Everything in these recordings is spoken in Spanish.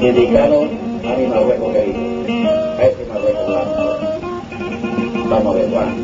dedicado a mi Marruecos querido, a ese Marruecos blanco. Vamos a ver, Juan.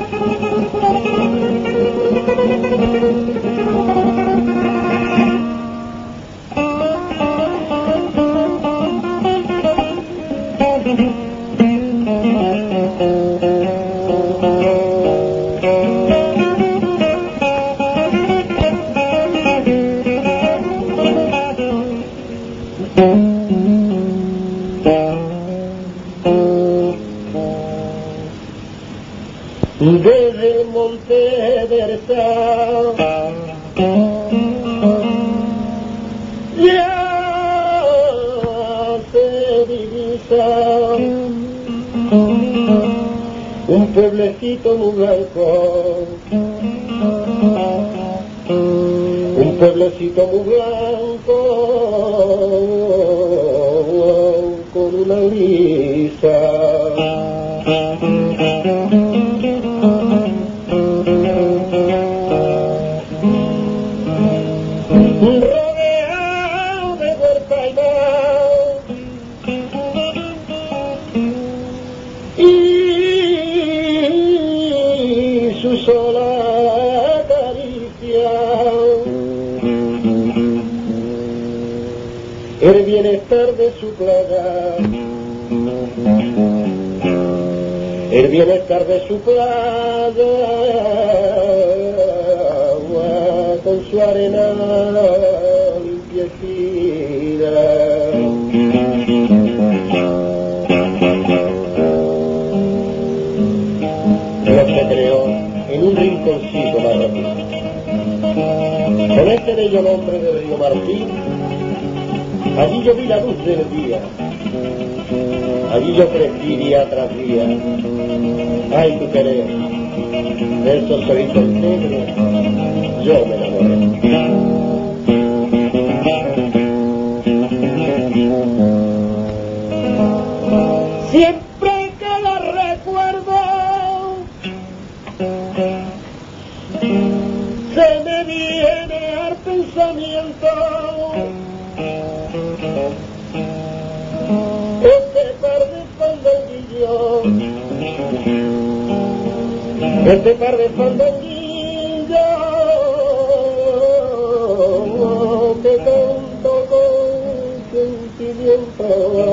Desde el monte Versal ya se divisa un pueblecito muy blanco, un pueblecito muy blanco con una lisa. Rodeado de huerta y mar y su sola caricia, el bienestar de su playa, el bienestar de su playa, con su arena limpiecina. Lo se creó en un rinconcito marroquí. Con este bello nombre de Río Martín, allí yo vi la luz del día, allí yo crecí día tras día. Ay, tu querer, de esos ojitos negros, yo me enamoré. Siempre que la recuerdo, se me viene al pensamiento este par de fandanguillos, este par de fandanguillos que canto con sentimiento.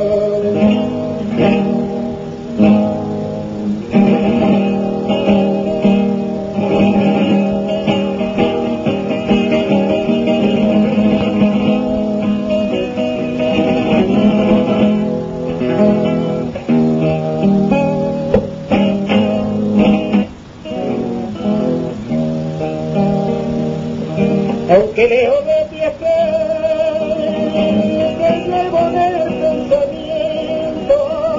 Aunque lejos de ti esté, te llevo en el pensamiento.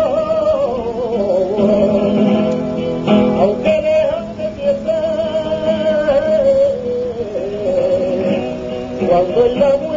Aunque lejos de ti esté, cuando en la